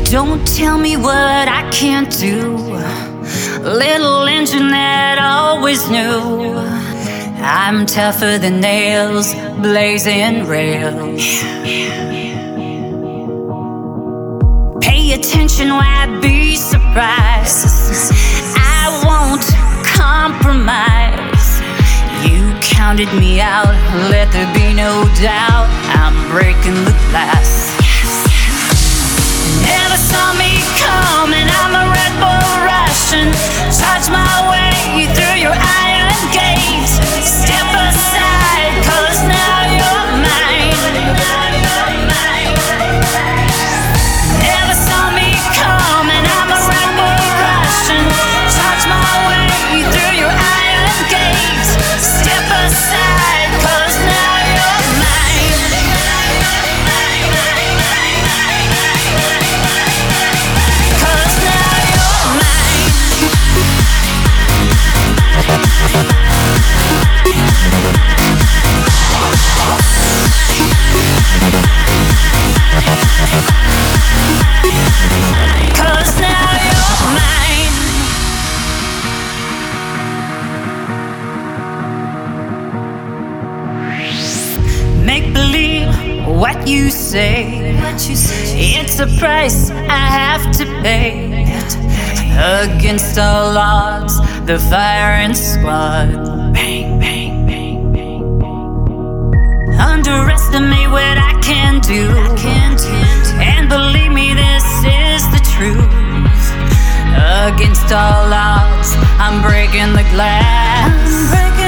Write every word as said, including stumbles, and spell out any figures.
Don't tell me what I can't do. Little engine that always knew I'm tougher than nails, blazing rails. Pay attention, why be surprised? I won't compromise. You counted me out, let there be no doubt. I'm breaking the glass. Never saw me coming, I'm a Red Bull Russian. Charge my way through your iron gate. Step aside, cause now you're mine. Never saw me coming, I'm a Red Bull Russian. Charge my way through your iron gate. Step aside, cause now you're mine. Cause now you're mine. Cause now you're mine. Make believe what you say. What you say. It's a price I have to pay. Against all odds, the firing squad. Bang, bang, bang, bang, bang. Underestimate what I can do. I can do. And believe me, this is the truth. Against all odds, I'm breaking the glass. I'm breaking